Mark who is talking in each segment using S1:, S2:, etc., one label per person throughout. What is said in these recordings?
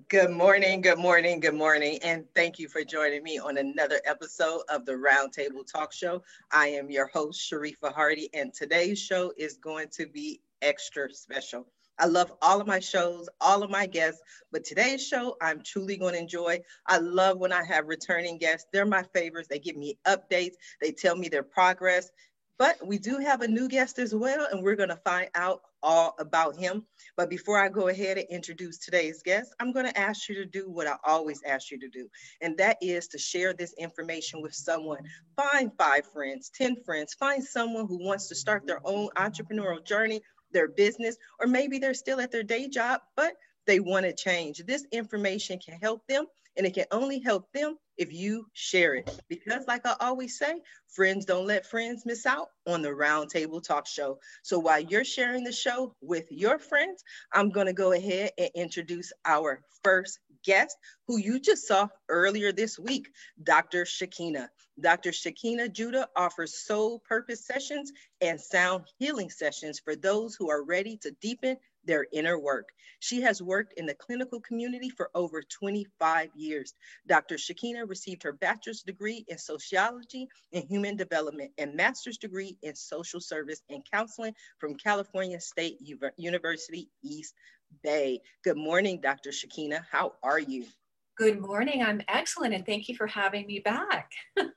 S1: Good morning, good morning, good morning, and thank you for joining me on another episode of the Roundtable Talk Show. I am your host, Sharifa Hardy, and today's show is going to be extra special. I love all of my shows, all of my guests, but today's show I'm truly going to enjoy. I love when I have returning guests. They're my favorites. They give me updates, they tell me their progress. But we do have a new guest as well, and we're going to find out all about him. But before I go ahead and introduce today's guest, I'm going to ask you to do what I always ask you to do, and that is to share this information with someone. Find 5 friends, 10 friends, find someone who wants to start their own entrepreneurial journey, their business, or maybe they're still at their day job, but they want to change. This information can help them, and it can only help them if you share it. Because, like I always say, friends don't let friends miss out on the Roundtable Talk Show. So while you're sharing the show with your friends, I'm going to go ahead and introduce our first guest, who you just saw earlier this week, Dr. Shakina. Dr. Shakina Judah offers soul purpose sessions and sound healing sessions for those who are ready to deepen their inner work. She has worked in the clinical community for over 25 years. Dr. Shakina received her bachelor's degree in sociology and human development and master's degree in social service and counseling from California State University, East Bay. Good morning, Dr. Shakina. How are you?
S2: Good morning. I'm excellent, and thank you for having me back.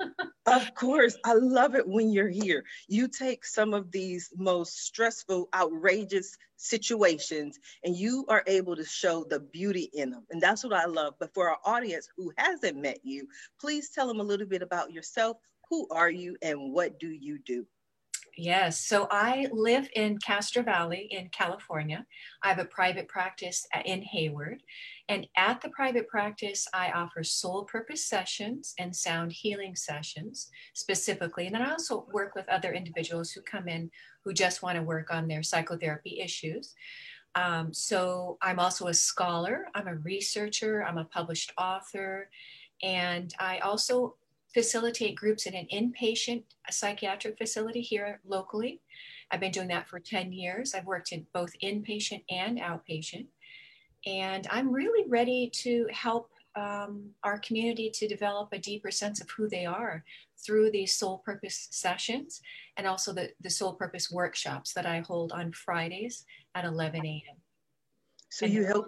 S1: Of course, I love it when you're here. You take some of these most stressful, outrageous situations and you are able to show the beauty in them. And that's what I love. But for our audience who hasn't met you, please tell them a little bit about yourself. Who are you and what do you do?
S2: Yes, so I live in Castro Valley in California. I have a private practice in Hayward. And at the private practice, I offer soul purpose sessions and sound healing sessions specifically. And then I also work with other individuals who come in who just want to work on their psychotherapy issues. So I'm also a scholar, I'm a researcher, I'm a published author, and I also facilitate groups in an inpatient psychiatric facility here locally. I've been doing that for 10 years. I've worked in both inpatient and outpatient. And I'm really ready to help our community to develop a deeper sense of who they are through these soul purpose sessions and also the soul purpose workshops that I hold on Fridays at 11 a.m.
S1: So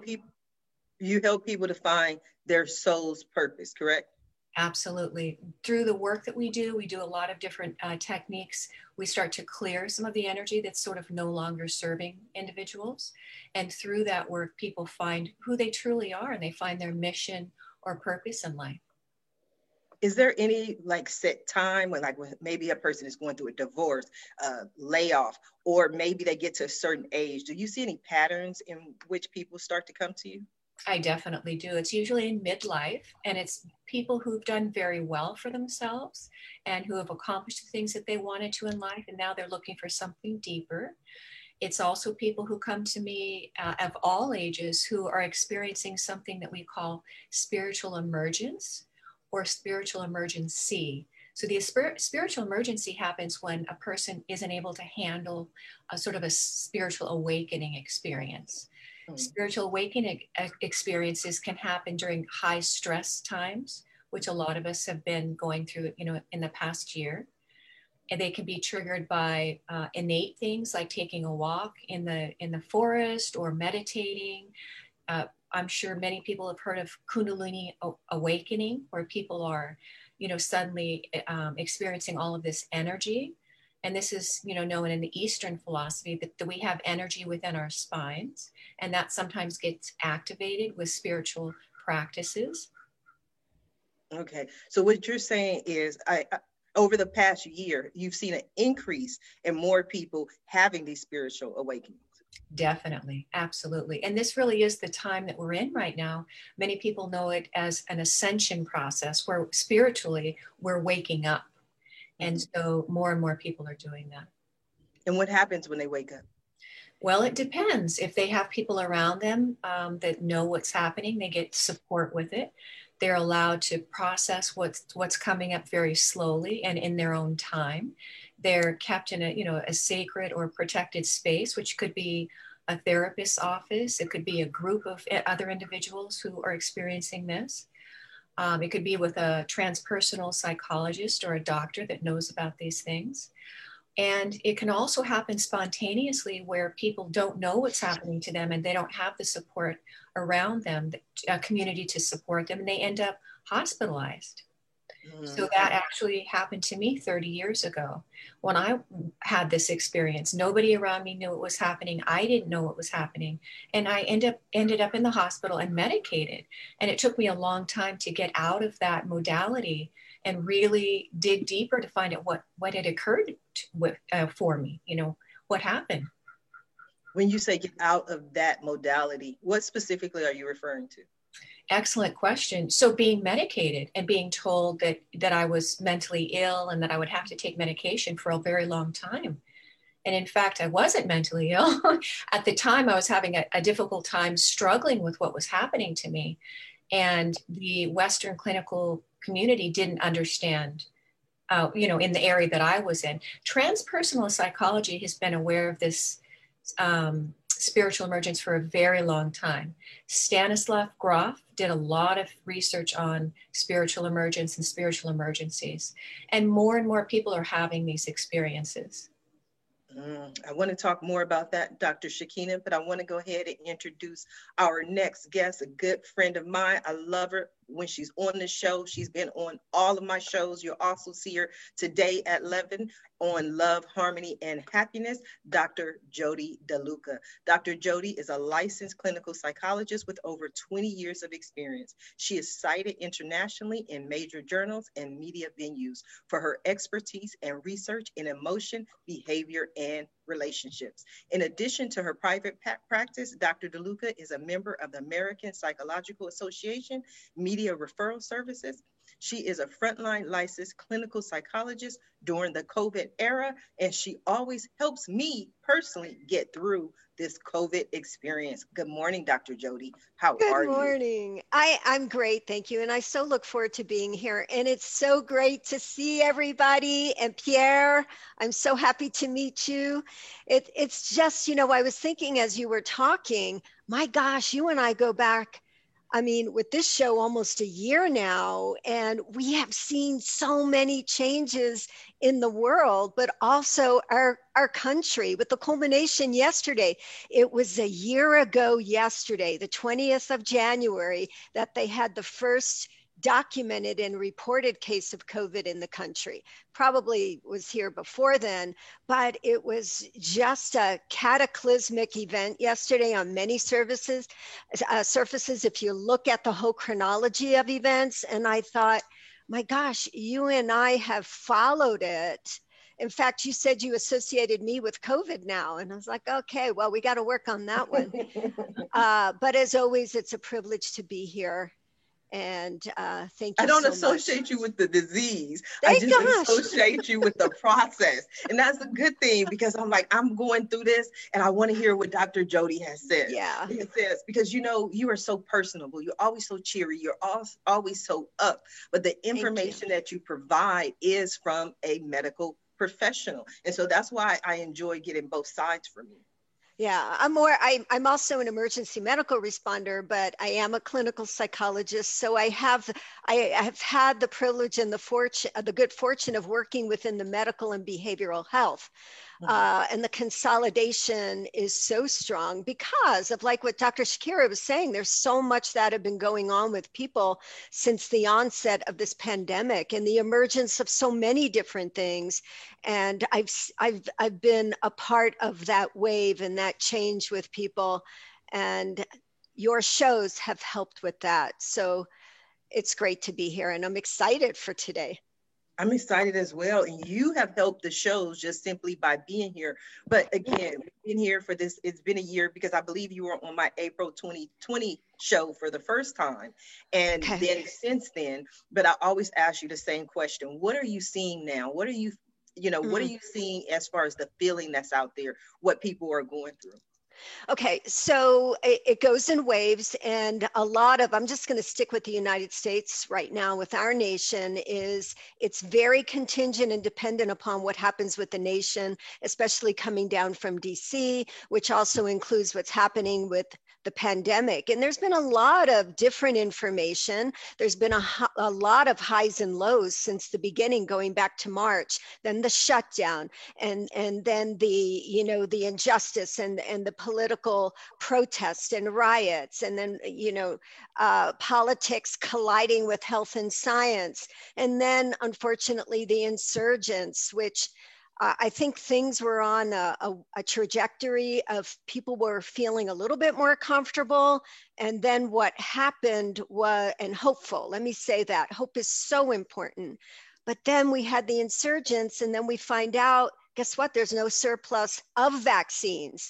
S1: you help people to find their soul's purpose, correct?
S2: Absolutely. Through the work that we do a lot of different techniques. We start to clear some of the energy that's sort of no longer serving individuals. And through that work, people find who they truly are and they find their mission or purpose in life.
S1: Is there any like set time when like when maybe a person is going through a divorce, layoff, or maybe they get to a certain age? Do you see any patterns in which people start to come to you?
S2: I definitely do. It's usually in midlife, and it's people who've done very well for themselves and who have accomplished the things that they wanted to in life, and now they're looking for something deeper. It's also people who come to me of all ages who are experiencing something that we call spiritual emergence or spiritual emergency. So the spiritual emergency happens when a person isn't able to handle a sort of a spiritual awakening experience. Spiritual awakening experiences can happen during high stress times, which a lot of us have been going through, in the past year. And they can be triggered by innate things like taking a walk in the forest or meditating. I'm sure many people have heard of Kundalini awakening, where people are, suddenly experiencing all of this energy. And this is, known in the Eastern philosophy that we have energy within our spines, and that sometimes gets activated with spiritual practices.
S1: Okay, so what you're saying is, over the past year, you've seen an increase in more people having these spiritual awakenings.
S2: Definitely, absolutely. And this really is the time that we're in right now. Many people know it as an ascension process where spiritually we're waking up. And so more and more people are doing that.
S1: And what happens when they wake up?
S2: Well, it depends. If they have people around them that know what's happening, they get support with it. They're allowed to process what's coming up very slowly and in their own time. They're kept in a sacred or protected space, which could be a therapist's office. It could be a group of other individuals who are experiencing this. It could be with a transpersonal psychologist or a doctor that knows about these things. And it can also happen spontaneously where people don't know what's happening to them and they don't have the support around them, a community to support them, and they end up hospitalized. So that actually happened to me 30 years ago when I had this experience. Nobody around me knew what was happening. I didn't know what was happening. And I ended up in the hospital and medicated. And it took me a long time to get out of that modality and really dig deeper to find out what had occurred for me, what happened.
S1: When you say get out of that modality, what specifically are you referring to?
S2: Excellent question. So being medicated and being told that I was mentally ill and that I would have to take medication for a very long time. And in fact, I wasn't mentally ill. At the time, I was having a difficult time struggling with what was happening to me. And the Western clinical community didn't understand, in the area that I was in. Transpersonal psychology has been aware of this spiritual emergence for a very long time. Stanislav Grof did a lot of research on spiritual emergence and spiritual emergencies. And more people are having these experiences.
S1: I want to talk more about that, Dr. Shakina, but I want to go ahead and introduce our next guest, a good friend of mine. I love her when she's on the show. She's been on all of my shows. You'll also see her today at 11 on Love, Harmony, and Happiness, Dr. Jody DeLuca. Dr. Jody is a licensed clinical psychologist with over 20 years of experience. She is cited internationally in major journals and media venues for her expertise and research in emotion, behavior, and relationships. In addition to her private practice, Dr. DeLuca is a member of the American Psychological Association Media Referral Services. She is a frontline licensed clinical psychologist during the COVID era, and she always helps me personally get through this COVID experience. Good morning, Dr. Jody. How are you?
S3: Good morning. I'm great, thank you. And I so look forward to being here. And it's so great to see everybody. And Pierre, I'm so happy to meet you. It's just, I was thinking as you were talking, my gosh, you and I go back, with this show almost a year now, and we have seen so many changes in the world, but also our country with the culmination yesterday. It was a year ago yesterday, the 20th of January, that they had the first documented and reported case of COVID in the country. Probably was here before then, but it was just a cataclysmic event yesterday on many surfaces. If you look at the whole chronology of events, and I thought, my gosh, you and I have followed it. In fact, you said you associated me with COVID now. And I was like, okay, well, we got to work on that one. But as always, it's a privilege to be here. And thank you.
S1: I don't
S3: so
S1: associate
S3: much.
S1: You with the disease.
S3: Thank
S1: I just
S3: gosh.
S1: associate you with the process. And that's a good thing, because I'm like, I'm going through this and I want to hear what Dr. Jody has said.
S3: Yeah.
S1: It says, because you are so personable. You're always so cheery. You're always so up. But the information that you provide is from a medical professional. And so that's why I enjoy getting both sides from you.
S3: Yeah, I'm also an emergency medical responder, but I am a clinical psychologist. So I have had the privilege and the good fortune of working within the medical and behavioral health. And the consolidation is so strong because of, like what Dr. Shakira was saying, there's so much that have been going on with people since the onset of this pandemic and the emergence of so many different things. And I've been a part of that wave and that change with people, and your shows have helped with that. So it's great to be here, and I'm excited for today.
S1: I'm excited as well. And you have helped the shows just simply by being here. But again, we've been here for this. It's been a year, because I believe you were on my April 2020 show for the first time. And then since then, but I always ask you the same question. What are you seeing now? What are you, what are you seeing as far as the feeling that's out there, what people are going through?
S3: Okay, so it goes in waves, and a lot of, I'm just going to stick with the United States right now with our nation, is it's very contingent and dependent upon what happens with the nation, especially coming down from DC, which also includes what's happening with the pandemic. And there's been a lot of different information. There's been a lot of highs and lows since the beginning, going back to March, then the shutdown, and then the injustice and the political protests and riots, and then politics colliding with health and science, and then unfortunately the insurgents, which I think things were on a trajectory of people were feeling a little bit more comfortable. And then what happened was, and hopeful, let me say that, hope is so important. But then we had the insurgents, and then we find out, guess what? There's no surplus of vaccines.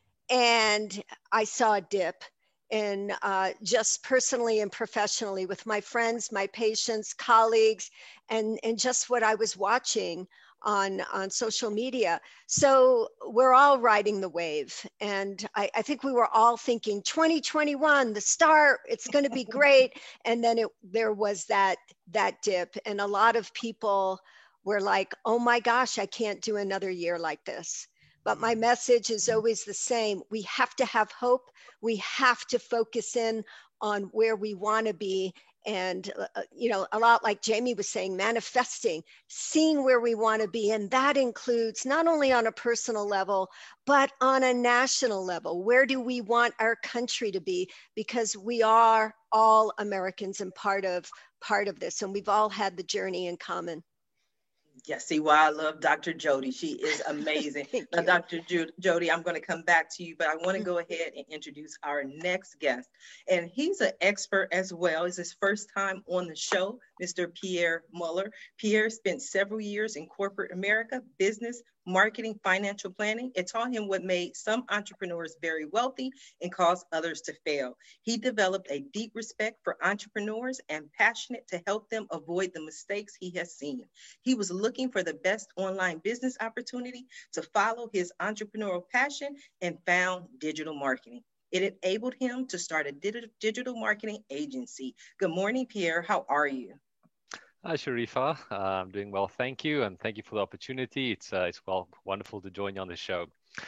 S3: And I saw a dip in just personally and professionally with my friends, my patients, colleagues, and just what I was watching on social media. So we're all riding the wave. And I think we were all thinking 2021, the start, it's going to be great. And then there was that dip. And a lot of people were like, oh my gosh, I can't do another year like this. But my message is always the same. We have to have hope. We have to focus in on where we want to be. And, a lot like Jamie was saying, manifesting, seeing where we want to be. And that includes not only on a personal level, but on a national level. Where do we want our country to be? Because we are all Americans and part of this. And we've all had the journey in common.
S1: Yes, see why I love Dr. Jody. She is amazing. Now, Dr. Jody, I'm going to come back to you, but I want to go ahead and introduce our next guest. And he's an expert as well. It's his first time on the show, Mr. Pierre Muller. Pierre spent several years in corporate America, business, marketing, financial planning. It taught him what made some entrepreneurs very wealthy and caused others to fail. He developed a deep respect for entrepreneurs and passionate to help them avoid the mistakes he has seen. He was looking for the best online business opportunity to follow his entrepreneurial passion and found digital marketing. It enabled him to start a digital marketing agency. Good morning, Pierre. How are you?
S4: Hi, Sharifa. I'm doing well, thank you, and thank you for the opportunity. It's wonderful to join you on the show.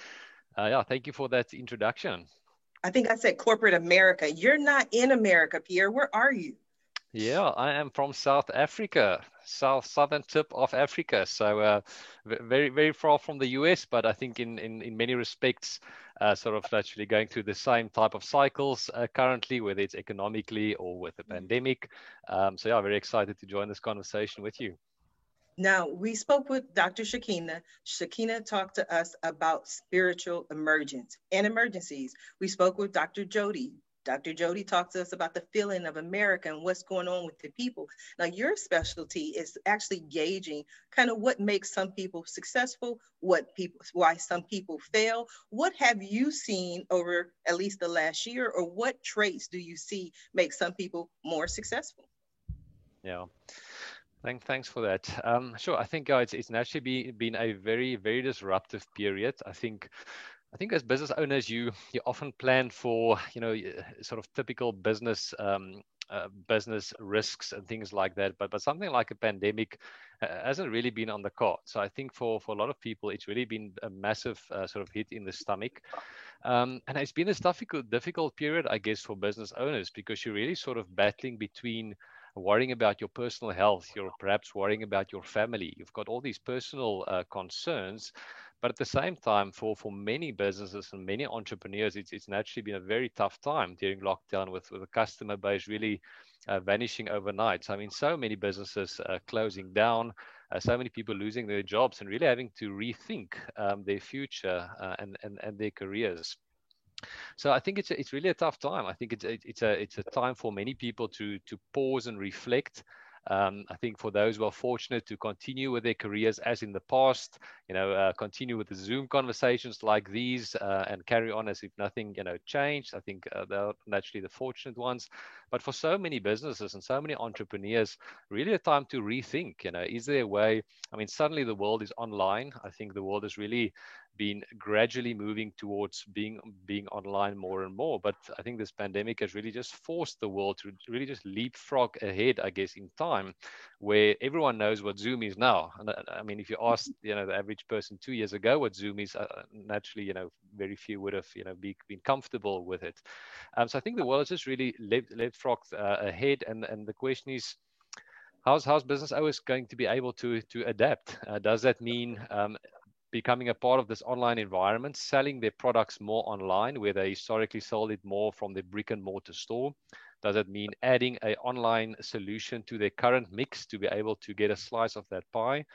S4: Thank you for that introduction.
S1: I think I said corporate America. You're not in America, Pierre. Where are you?
S4: Yeah, I am from South Africa, southern tip of Africa. So very, very far from the US, but I think in many respects, sort of actually going through the same type of cycles currently, whether it's economically or with the pandemic. Very excited to join this conversation with you.
S1: Now, we spoke with Dr. Shakina. Shakina talked to us about spiritual emergence and emergencies. We spoke with Dr. Jody. Dr. Jody talked to us about the feeling of America and what's going on with the people. Now, your specialty is actually gauging kind of what makes some people successful, why some people fail. What have you seen over at least the last year, or what traits do you see make some people more successful?
S4: Yeah. Thanks for that. Sure. I think it's naturally been a very, very disruptive period. I think as business owners, you often plan for, sort of typical business risks and things like that. But something like a pandemic hasn't really been on the card. So I think for a lot of people, it's really been a massive sort of hit in the stomach. And it's been a difficult period, I guess, for business owners, because you're really sort of battling between worrying about your personal health, you're perhaps worrying about your family. You've got all these personal concerns. But at the same time, for many businesses and many entrepreneurs, it's naturally been a very tough time during lockdown with the customer base really vanishing overnight. So, I mean, so many businesses closing down, so many people losing their jobs and really having to rethink their future and their careers. So I think it's really a tough time. I think it's a time for many people to pause and reflect. I think for those who are fortunate to continue with their careers as in the past, continue with the Zoom conversations like these and carry on as if nothing, changed. I think they're naturally the fortunate ones. But for so many businesses and so many entrepreneurs, really a time to rethink, is there a way? I mean, suddenly the world is online. I think the world has really been gradually moving towards being online more and more. But I think this pandemic has really just forced the world to really just leapfrog ahead, I guess, in time, where everyone knows what Zoom is now. And I mean, if you ask, the average person 2 years ago what Zoom is, naturally, very few would have, been comfortable with it. So I think the world has just really leapfrogged ahead, and the question is, how's business owners going to be able to adapt? Does that mean becoming a part of this online environment, selling their products more online, where they historically sold it more from the brick and mortar store? Does it mean adding an online solution to their current mix to be able to get a slice of that pie?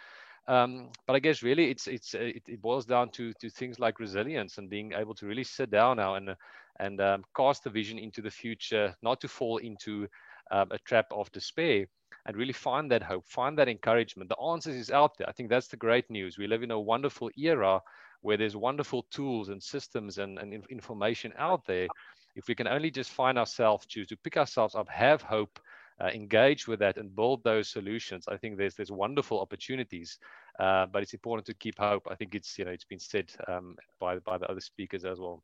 S4: But I guess really it boils down to things like resilience and being able to really sit down now and cast the vision into the future, not to fall into a trap of despair, and really find that hope, find that encouragement. The answers is out there. I think that's the great news. We live in a wonderful era where there's wonderful tools and systems and information out there. If we can only just find ourselves, choose to pick ourselves up, have hope, engage with that and build those solutions, I think there's wonderful opportunities. But it's important to keep hope. I think it's been said by the other speakers as well.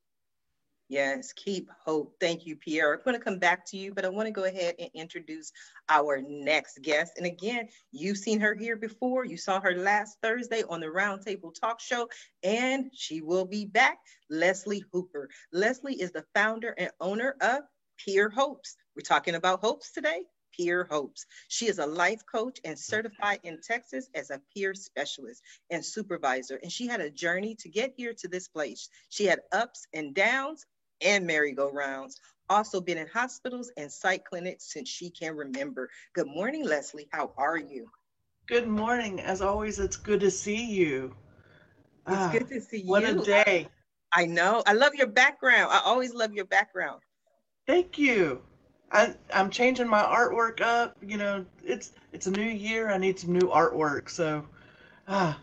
S1: Yes, keep hope. Thank you, Pierre. I'm going to come back to you, but I want to go ahead and introduce our next guest. And again, you've seen her here before. You saw her last Thursday on the Roundtable Talk Show, and she will be back. Leslie Hooper. Leslie is the founder and owner of Peer Hopes. We're talking about hopes today. Peer Hopes. She is a life coach and certified in Texas as a peer specialist and supervisor. And she had a journey to get here to this place. She had ups and downs and merry-go-rounds. Also been in hospitals and psych clinics since she can remember. Good morning, Leslie. How are you?
S5: Good morning. As always, it's good to see you.
S1: It's good to see you.
S5: What a day.
S1: I know. I love your background. I always love your background.
S5: Thank you. I'm changing my artwork up. It's a new year. I need some new artwork. So,
S1: How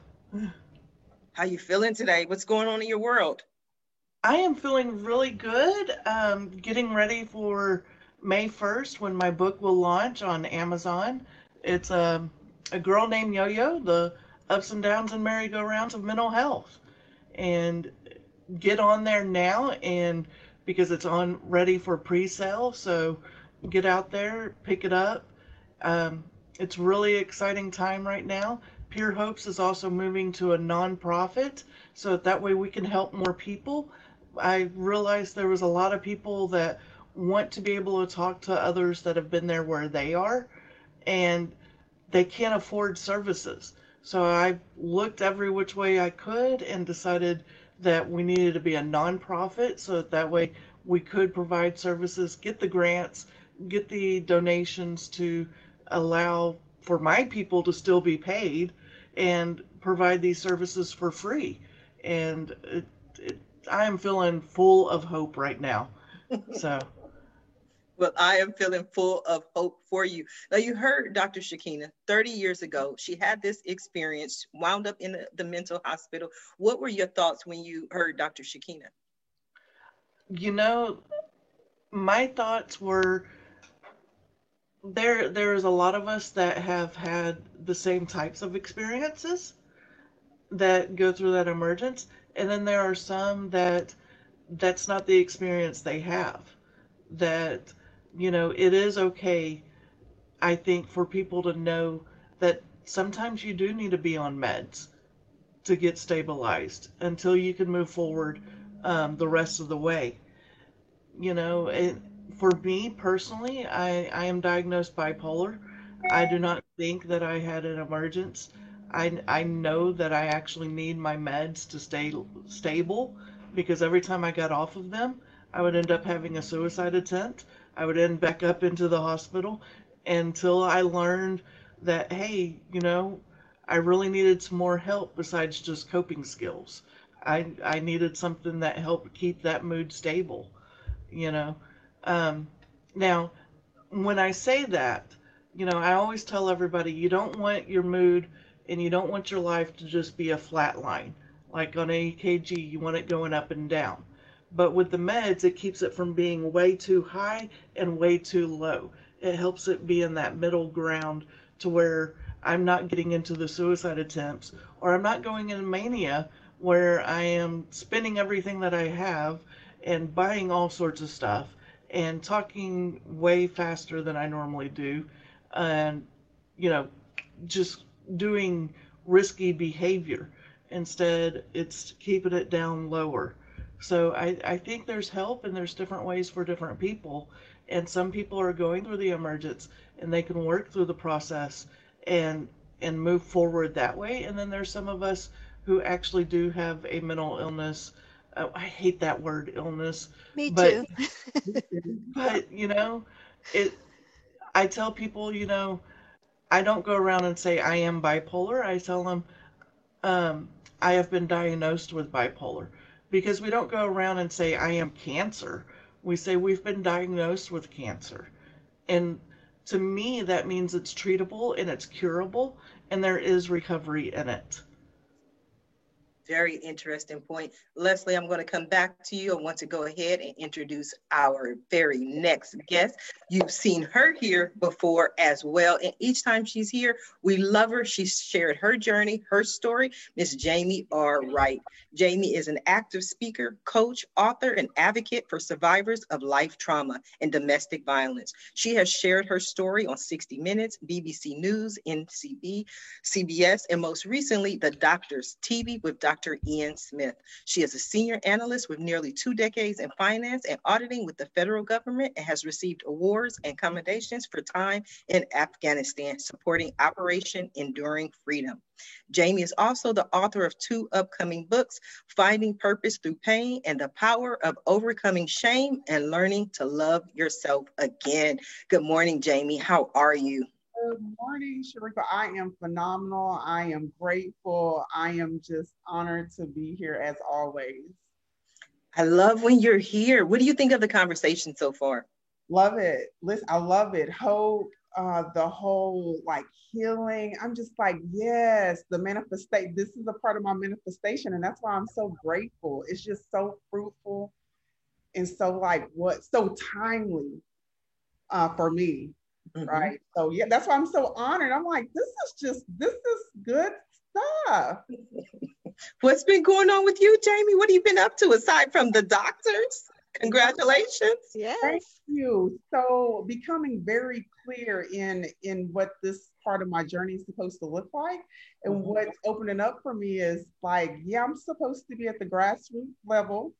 S1: you feeling today? What's going on in your world?
S5: I am feeling really good. Getting ready for May 1st when my book will launch on Amazon. It's a girl named Yo-Yo, the ups and downs and merry-go-rounds of mental health. And get on there now, and because it's ready for pre-sale. So get out there, pick it up. It's really exciting time right now. Peer Hopes is also moving to a nonprofit, so that way we can help more people. I realized there was a lot of people that want to be able to talk to others that have been there where they are, and they can't afford services. So I looked every which way I could and decided that we needed to be a nonprofit, so that way we could provide services, get the grants, get the donations to allow for my people to still be paid and provide these services for free. And I am feeling full of hope right now. So.
S1: Well, I am feeling full of hope for you. Now, you heard Dr. Shakina 30 years ago. She had this experience, wound up in the mental hospital. What were your thoughts when you heard Dr. Shakina?
S5: My thoughts were, there's a lot of us that have had the same types of experiences that go through that emergence. And then there are some that's not the experience they have. That, it is okay, I think, for people to know that sometimes you do need to be on meds to get stabilized until you can move forward the rest of the way. For me personally, I am diagnosed bipolar. I do not think that I had an emergence. I know that I actually need my meds to stay stable, because every time I got off of them, I would end up having a suicide attempt. I would end back up into the hospital until I learned that, hey, I really needed some more help besides just coping skills. I needed something that helped keep that mood stable, Now, when I say that, I always tell everybody, you don't want your mood and you don't want your life to just be a flat line. Like on EKG, you want it going up and down. But with the meds, it keeps it from being way too high and way too low. It helps it be in that middle ground to where I'm not getting into the suicide attempts, or I'm not going into mania where I am spending everything that I have and buying all sorts of stuff and talking way faster than I normally do, and you know, just doing risky behavior. Instead, it's keeping it down lower. So I think there's help and there's different ways for different people. And some people are going through the emergence and they can work through the process and move forward that way. And then there's some of us who actually do have a mental illness. I hate that word illness,
S3: Me
S5: but
S3: too.
S5: you know, it. I tell people, I don't go around and say I am bipolar. I tell them um, I have been diagnosed with bipolar, because we don't go around and say I am cancer. We say we've been diagnosed with cancer. And to me, that means it's treatable and it's curable and there is recovery in it.
S1: Very interesting point. Leslie, I'm going to come back to you. I want to go ahead and introduce our very next guest. You've seen her here before as well. And each time she's here, we love her. She's shared her journey, her story. Miss Jamie R. Wright. Jamie is an active speaker, coach, author, and advocate for survivors of life trauma and domestic violence. She has shared her story on 60 Minutes, BBC News, NCB, CBS, and most recently, The Doctors TV with Dr. Ian Smith. She is a senior analyst with nearly 2 decades in finance and auditing with the federal government and has received awards and commendations for time in Afghanistan, supporting Operation Enduring Freedom. Jamie is also the author of 2 upcoming books, Finding Purpose Through Pain and The Power of Overcoming Shame and Learning to Love Yourself Again. Good morning, Jamie. How are you?
S6: Good morning, Sharika. I am phenomenal. I am grateful. I am just honored to be here as always.
S1: I love when you're here. What do you think of the conversation so far?
S6: Love it. Listen, I love it. Hope, the whole like healing. I'm just like, yes, the manifestation. This is a part of my manifestation, and that's why I'm so grateful. It's just so fruitful and so so timely for me.
S1: Mm-hmm.
S6: Right. So yeah, that's why I'm so honored. I'm like, this is good stuff.
S1: What's been going on with you, Jamie? What have you been up to aside from the doctors? Congratulations.
S3: Yes.
S6: Thank you. So becoming very clear in what this part of my journey is supposed to look like. And what's opening up for me is like, yeah, I'm supposed to be at the grassroots level.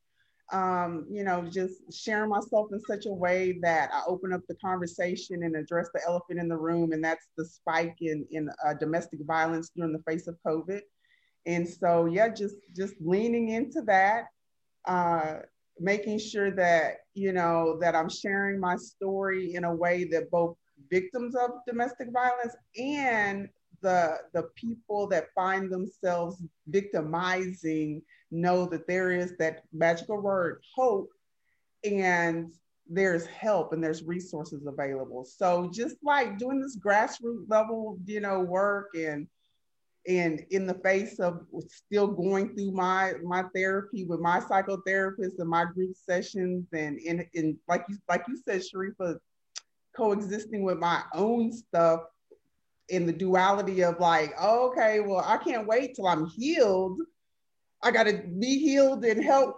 S6: Just sharing myself in such a way that I open up the conversation and address the elephant in the room, and that's the spike in domestic violence during the face of COVID. And so, yeah, just leaning into that, making sure that that I'm sharing my story in a way that both victims of domestic violence and the people that find themselves victimizing know that there is that magical word, hope, and there's help and there's resources available. So just like doing this grassroots level, work and in the face of still going through my therapy with my psychotherapist and my group sessions, and in like you said, Sharifa, coexisting with my own stuff in the duality of like, oh, okay, well, I can't wait till I'm healed. I got to be healed and help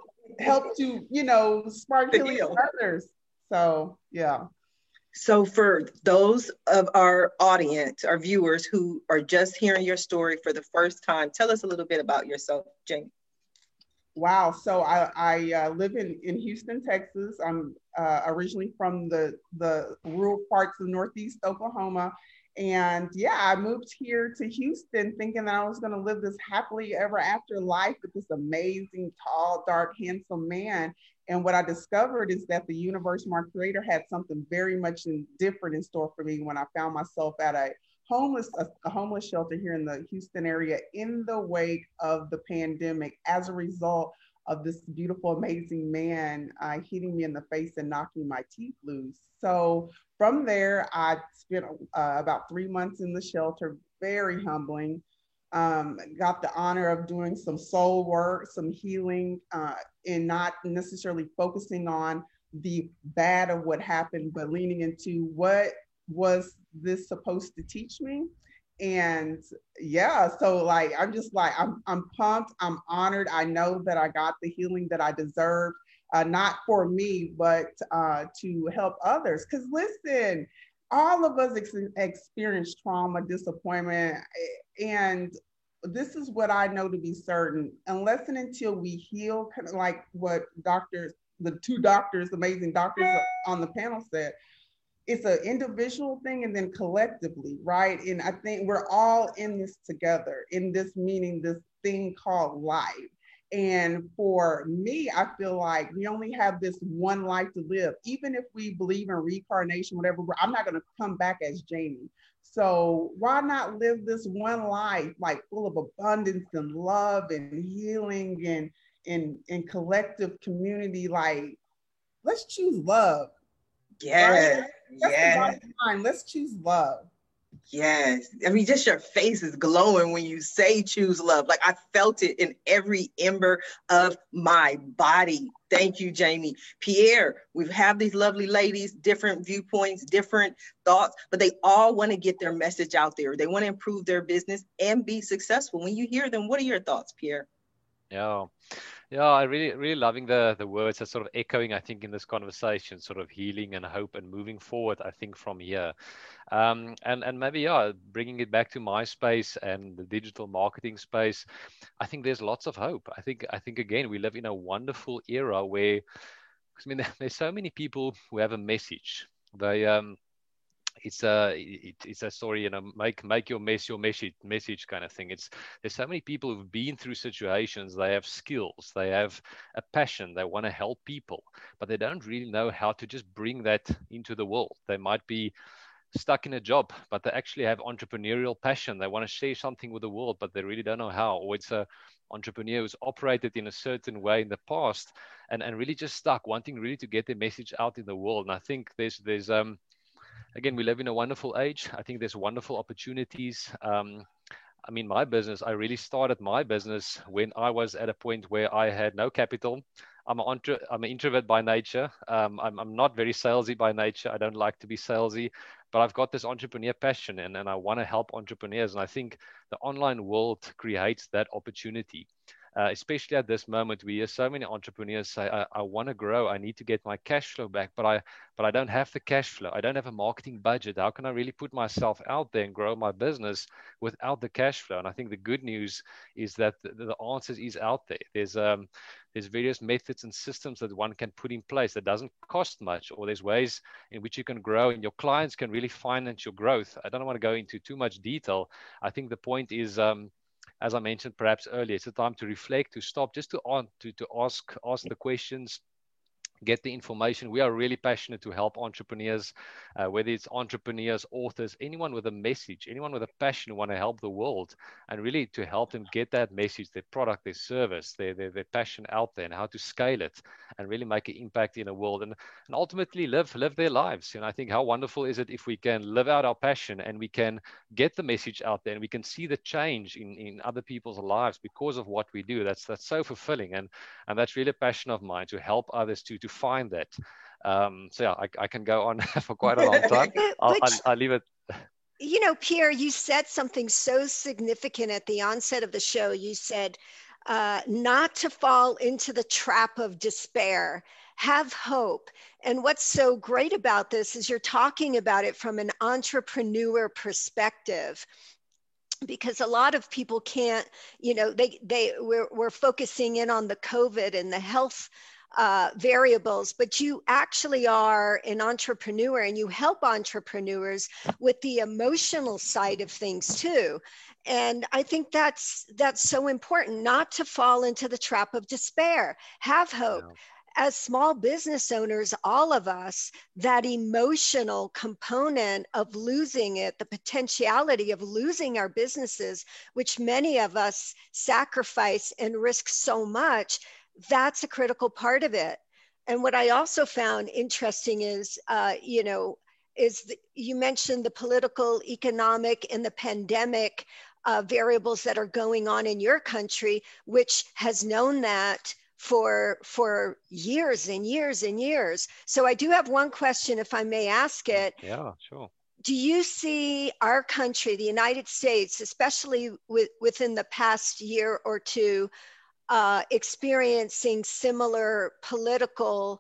S6: to, spark healing for others. So, yeah.
S1: So for those of our audience, our viewers who are just hearing your story for the first time, tell us a little bit about yourself, Jamie.
S6: Wow. So I live in Houston, Texas. I'm originally from the rural parts of Northeast Oklahoma. And yeah, I moved here to Houston thinking that I was going to live this happily ever after life with this amazing, tall, dark, handsome man. And what I discovered is that the universe, my creator, had something very much different in store for me when I found myself at a homeless shelter here in the Houston area in the wake of the pandemic as a result of this beautiful, amazing man hitting me in the face and knocking my teeth loose. So from there, I spent about 3 months in the shelter, very humbling. Got the honor of doing some soul work, some healing, and not necessarily focusing on the bad of what happened, but leaning into what was this supposed to teach me, And yeah, so like I'm just like I'm pumped, I'm honored. I know that I got the healing that I deserved, not for me, but to help others. Because listen, all of us experience trauma, disappointment, and this is what I know to be certain. Unless and until we heal, kind of like what the two doctors, amazing doctors on the panel said, it's an individual thing and then collectively, right? And I think we're all in this together, in this meaning, this thing called life. And for me, I feel like we only have this one life to live. Even if we believe in reincarnation, whatever, I'm not going to come back as Jamie. So why not live this one life, like full of abundance and love and healing and collective community? Like, let's choose love.
S1: Yes.
S6: Right? That's
S1: Yes.
S6: the bottom line. Let's choose love.
S1: Yes. I mean, just your face is glowing when you say choose love. Like I felt it in every ember of my body. Thank you, Jamie. Pierre, we have these lovely ladies, different viewpoints, different thoughts, but they all want to get their message out there. They want to improve their business and be successful. When you hear them, what are your thoughts, Pierre?
S4: Yeah, I really loving the words that sort of echoing, I think, in this conversation, sort of healing and hope and moving forward, I think, from here. And maybe, yeah, bringing it back to my space and the digital marketing space, I think there's lots of hope. I think again, we live in a wonderful era where, I mean, there's so many people who have a message. They it's a story, you know, make your message kind of thing. There's so many people who've been through situations. They have skills, they have a passion, they want to help people, but they don't really know how to just bring that into the world. They might be stuck in a job, but they actually have entrepreneurial passion. They want to share something with the world, but they really don't know how. Or it's a entrepreneur who's operated in a certain way in the past and really just stuck, wanting really to get their message out in the world. And I think there's again, we live in a wonderful age. I think there's wonderful opportunities. I mean, I really started my business when I was at a point where I had no capital. I'm an introvert by nature. I'm not very salesy by nature. I don't like to be salesy, but I've got this entrepreneur passion and I want to help entrepreneurs. And I think the online world creates that opportunity. Especially at this moment, we hear so many entrepreneurs say, I want to grow. I need to get my cash flow back, but I don't have the cash flow. I don't have a marketing budget. How can I really put myself out there and grow my business without the cash flow? And I think the good news is that the answer is out there. There's various methods and systems that one can put in place that doesn't cost much, or there's ways in which you can grow and your clients can really finance your growth. I don't want to go into too much detail. I think the point is, as I mentioned perhaps earlier, it's a time to reflect, to stop, just to ask the questions, get the information. We are really passionate to help entrepreneurs, whether it's entrepreneurs, authors, anyone with a message, anyone with a passion who want to help the world, and really to help them get that message, their product, their service, their passion out there, and how to scale it and really make an impact in the world, and ultimately live their lives. And I think how wonderful is it if we can live out our passion and we can get the message out there and we can see the change in other people's lives because of what we do. That's so fulfilling, and that's really a passion of mine, to help others to find that. So yeah, I can go on for quite a long time. I'll leave it.
S3: You know, Pierre, you said something so significant at the onset of the show. You said not to fall into the trap of despair, have hope. And what's so great about this is you're talking about it from an entrepreneur perspective, because a lot of people can't, you know, we're focusing in on the COVID and the health variables, but you actually are an entrepreneur and you help entrepreneurs with the emotional side of things too. And I think that's so important, not to fall into the trap of despair. Have hope. Yeah. As small business owners, all of us, that emotional component of losing it, the potentiality of losing our businesses, which many of us sacrifice and risk so much, that's a critical part of it. And what I also found interesting is, you mentioned the political, economic, and the pandemic variables that are going on in your country, which has known that for years and years and years. So I do have one question, if I may ask it.
S4: Yeah, sure.
S3: do you see our country, the United States, especially within the past year or two, experiencing similar political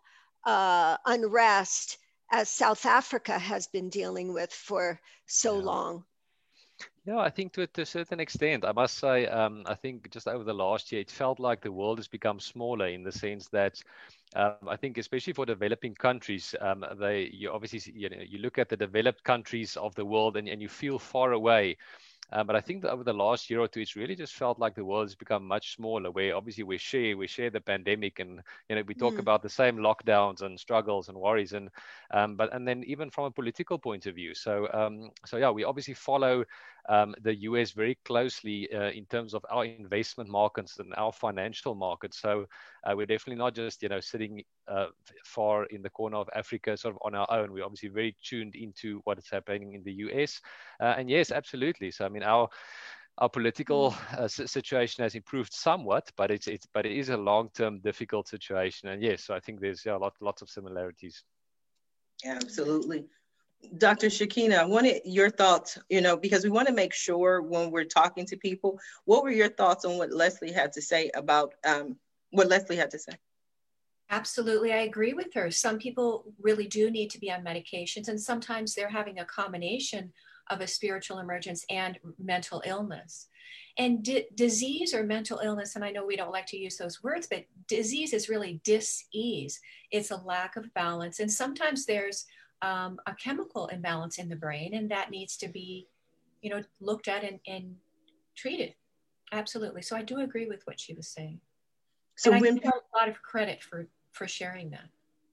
S3: unrest as South Africa has been dealing with for so long?
S4: Yeah, I think to a certain extent, I must say, I think just over the last year, it felt like the world has become smaller in the sense that I think, especially for developing countries, you obviously, you look at the developed countries of the world and you feel far away. But I think that over the last year or two, it's really just felt like the world has become much smaller. Where obviously we share the pandemic, and we talk about the same lockdowns and struggles and worries, and then even from a political point of view. So yeah, we obviously follow the US very closely in terms of our investment markets and our financial markets. So we're definitely not just sitting far in the corner of Africa sort of on our own. We're obviously very tuned into what is happening in the US, and yes, absolutely. So I mean, our political situation has improved somewhat, but it is a long-term difficult situation. And yes, so I think there's lots of similarities.
S1: Absolutely. Dr. Shakina, I wanted your thoughts, because we want to make sure when we're talking to people, what were your thoughts on what Leslie had to say about what Leslie had to say?
S2: Absolutely, I agree with her. Some people really do need to be on medications, and sometimes they're having a combination of a spiritual emergence and mental illness. And disease or mental illness, and I know we don't like to use those words, but disease is really dis-ease. It's a lack of balance. And sometimes there's a chemical imbalance in the brain, and that needs to be, looked at and treated. Absolutely. So I do agree with what she was saying. So and I give her a lot of credit for sharing that.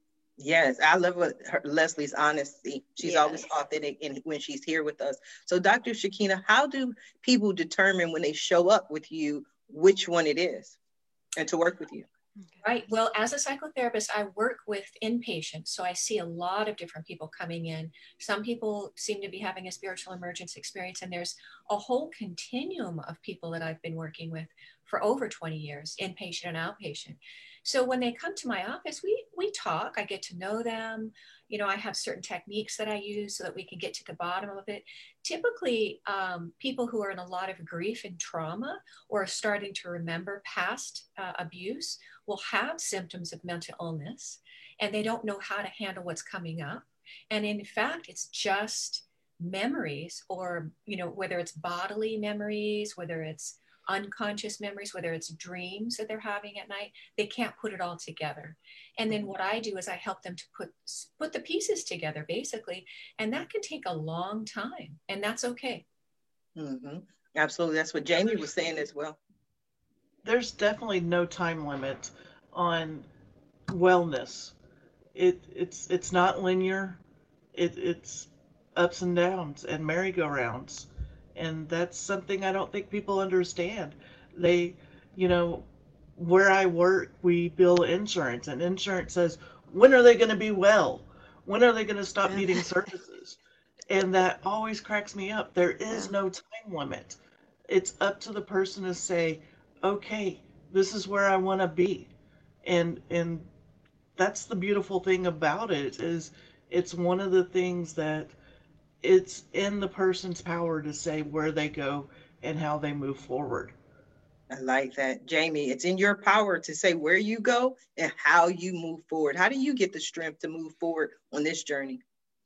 S1: Yes, I love Leslie's honesty. She's always authentic when she's here with us. So Dr. Shakina, how do people determine when they show up with you which one it is and to work with you?
S2: Right. Well, as a psychotherapist, I work with inpatients. So I see a lot of different people coming in. Some people seem to be having a spiritual emergence experience, and there's a whole continuum of people that I've been working with for over 20 years, inpatient and outpatient. So when they come to my office, we talk, I get to know them. I have certain techniques that I use so that we can get to the bottom of it. Typically, people who are in a lot of grief and trauma or are starting to remember past abuse will have symptoms of mental illness, and they don't know how to handle what's coming up. And in fact, it's just memories, or, whether it's bodily memories, whether it's unconscious memories, whether it's dreams that they're having at night, they can't put it all together. And then what I do is I help them to put the pieces together, basically. And that can take a long time, and that's okay.
S1: Mm-hmm. Absolutely. That's what Jamie was saying as well.
S5: There's definitely no time limit on wellness. It's not linear. It's ups and downs and merry-go-rounds. And that's something I don't think people understand. They, where I work, we bill insurance, and insurance says, when are they going to be well? When are they going to stop needing services? And that always cracks me up. There is no time limit. It's up to the person to say, okay, this is where I want to be. And that's the beautiful thing about it, is it's one of the things that it's in the person's power to say where they go and how they move forward.
S1: I like that. Jamie, it's in your power to say where you go and how you move forward. How do you get the strength to move forward on this journey?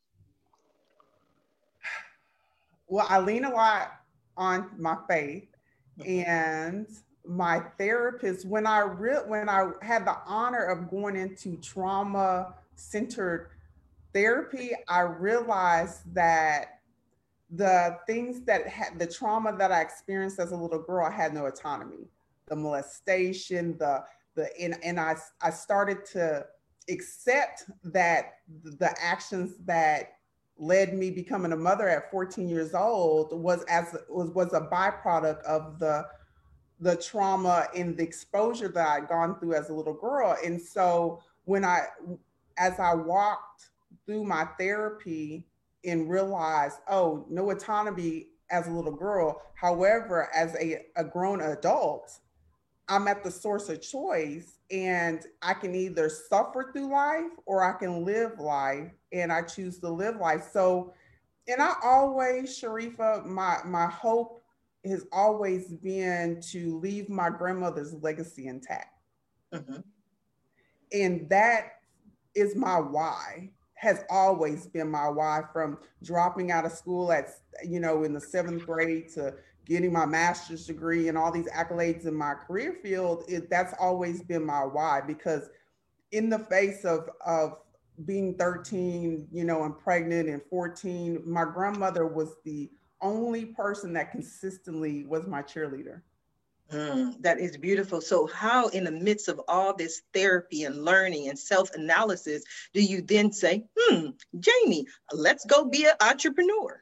S6: Well, I lean a lot on my faith, and my therapist, when I had the honor of going into trauma-centered therapy, I realized that the things the trauma that I experienced as a little girl, I had no autonomy. The molestation, and I started to accept that the actions that led me becoming a mother at 14 years old was a byproduct of the trauma and the exposure that I'd gone through as a little girl. And so as I walked through my therapy and realized, oh, no autonomy as a little girl. However, as a grown adult, I'm at the source of choice, and I can either suffer through life or I can live life, and I choose to live life. So And I always, Sharifa, my hope has always been to leave my grandmother's legacy intact.
S1: Mm-hmm.
S6: And that is my why, has always been my why, from dropping out of school at, in the 7th grade to getting my master's degree and all these accolades in my career field. That's always been my why, because in the face of being 13, and pregnant, and 14, my grandmother was the only person that consistently was my cheerleader.
S1: That is beautiful. So how, in the midst of all this therapy and learning and self-analysis, do you then say, Jamie, let's go be an entrepreneur?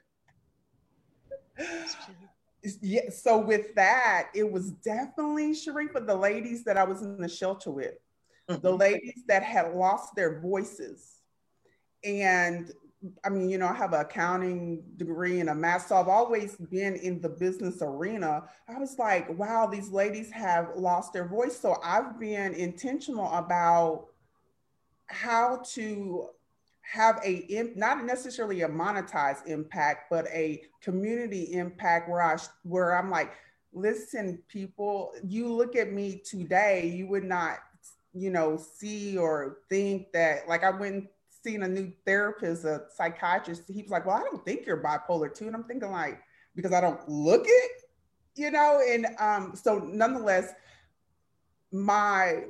S6: Yeah, so with that, it was definitely, Sharifa, the ladies that I was in the shelter with, the ladies that had lost their voices. And I mean, I have an accounting degree and a math, so I've always been in the business arena. I was like, wow, these ladies have lost their voice. So I've been intentional about how to have not necessarily a monetized impact, but a community impact where I'm like, listen, people, you look at me today, you would not, see or think that, like, I went and seen a new therapist, a psychiatrist. He was like, well, I don't think you're bipolar 2. And I'm thinking, like, because I don't look it, and so nonetheless, my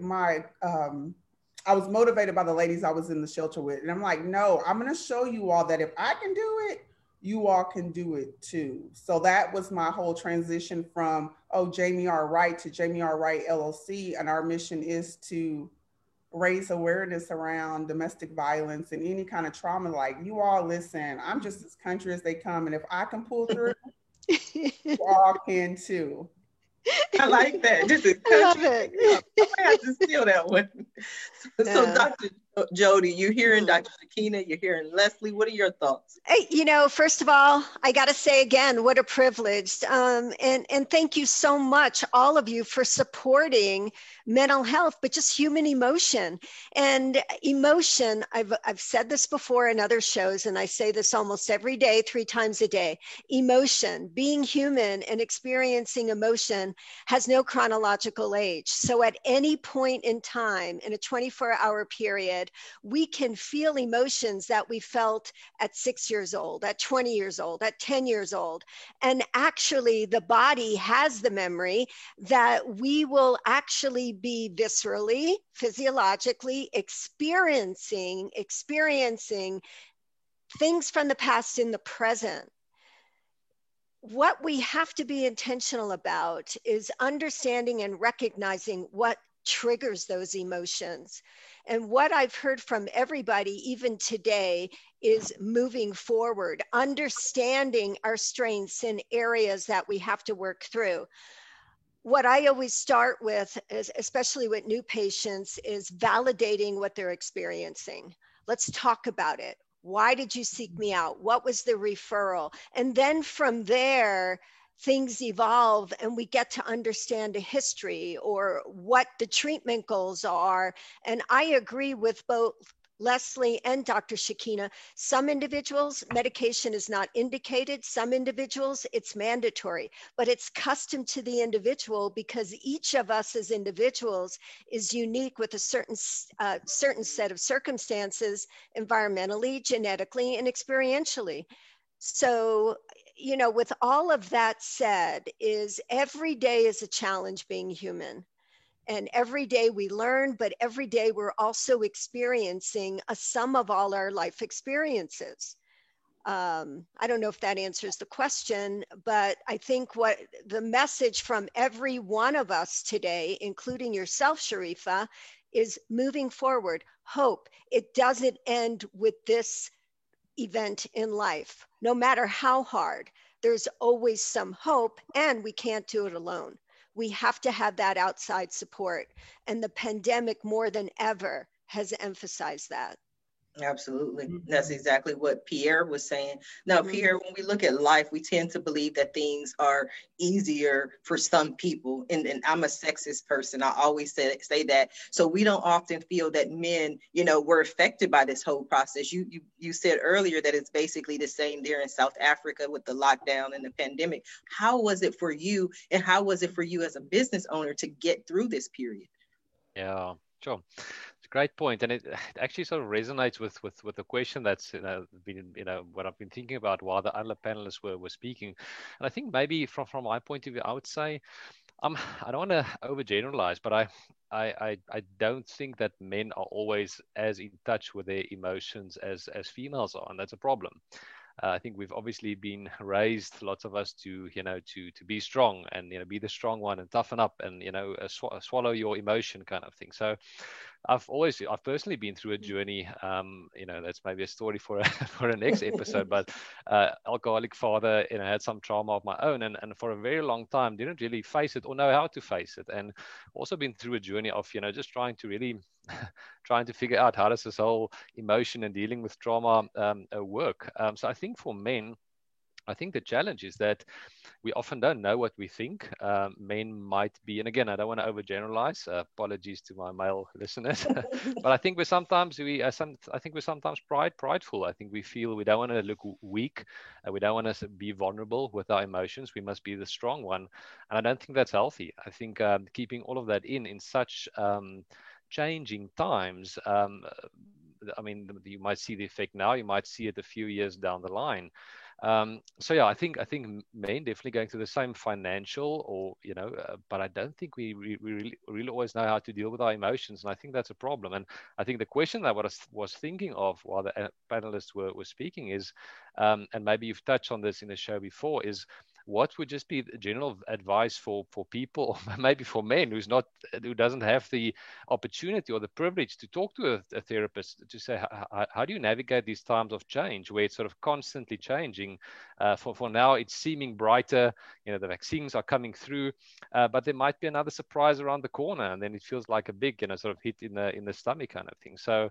S6: I was motivated by the ladies I was in the shelter with. And I'm like, no, I'm going to show you all that if I can do it, you all can do it too. So that was my whole transition from, Jamie R. Wright to Jamie R. Wright LLC. And our mission is to raise awareness around domestic violence and any kind of trauma. Like, you all listen, I'm just as country as they come. And if I can pull through, you all can too.
S1: I like that. This is country.
S3: I love it.
S1: I have to steal that one. So Dr. Jody, you're hearing Dr. Shakina, you're hearing Leslie. What are your thoughts?
S3: Hey, first of all, I got to say again, what a privilege. And thank you so much, all of you, for supporting mental health, but just human emotion. And emotion, I've said this before in other shows, and I say this almost every day, 3 times a day. Emotion, being human and experiencing emotion, has no chronological age. So at any point in time, in a 24-hour period, we can feel emotions that we felt at 6 years old, at 20 years old, at 10 years old. And actually, the body has the memory that we will actually be viscerally, physiologically experiencing things from the past in the present. What we have to be intentional about is understanding and recognizing what triggers those emotions. And what I've heard from everybody, even today, is moving forward, understanding our strengths in areas that we have to work through. What I always start with, especially with new patients, is validating what they're experiencing. Let's talk about it. Why did you seek me out? What was the referral? And then from there, things evolve and we get to understand a history or what the treatment goals are. And I agree with both Leslie and Dr. Shakina. Some individuals, medication is not indicated. Some individuals, it's mandatory, but it's custom to the individual because each of us as individuals is unique with a certain set of circumstances, environmentally, genetically, and experientially. So, with all of that said, is every day is a challenge being human. And every day we learn, but every day we're also experiencing a sum of all our life experiences. I don't know if that answers the question, but I think what the message from every one of us today, including yourself, Sharifa, is moving forward. Hope. It doesn't end with this event in life. No matter how hard, there's always some hope, and we can't do it alone. We have to have that outside support. And the pandemic more than ever has emphasized that.
S1: Absolutely. That's
S5: Mhm.
S1: exactly what Pierre was saying. Now,
S3: Mhm.
S1: Pierre, when we look at life, we tend to believe that things are easier for some people. And I'm a sexist person. I always say that. So we don't often feel that men, were affected by this whole process. You said earlier that it's basically the same there in South Africa with the lockdown and the pandemic. How was it for you? And how was it for you as a business owner to get through this period?
S4: Yeah, sure. It's a great point, and it actually sort of resonates with the question that's been what I've been thinking about while the other panelists were speaking. And I think maybe from my point of view, I would say I don't want to overgeneralize, but I don't think that men are always as in touch with their emotions as females are, and that's a problem. I think we've obviously been raised, lots of us, to be strong and be the strong one and toughen up and swallow your emotion kind of thing. So I've personally been through a journey. That's maybe a story for for a next episode. But alcoholic father, had some trauma of my own, and for a very long time didn't really face it or know how to face it, and also been through a journey of just trying to really trying to figure out how does this whole emotion and dealing with trauma work. So I think for men, I think the challenge is that we often don't know what we think. Men might be, and again, I don't want to overgeneralize. Apologies to my male listeners, but I think I think we're sometimes prideful. I think we feel we don't want to look weak. We don't want to be vulnerable with our emotions. We must be the strong one, and I don't think that's healthy. I think keeping all of that in such changing times. I mean, you might see the effect now. You might see it a few years down the line. So yeah, I think men definitely going through the same financial, or but I don't think we really always know how to deal with our emotions, and I think that's a problem. And I think the question that I was thinking of while the panelists were speaking is, and maybe you've touched on this in the show before, is what would just be general advice for people, maybe for men who doesn't have the opportunity or the privilege to talk to a therapist, to say how do you navigate these times of change where it's sort of constantly changing. For now it's seeming brighter, the vaccines are coming through, but there might be another surprise around the corner, and then it feels like a big sort of hit in the stomach kind of thing. So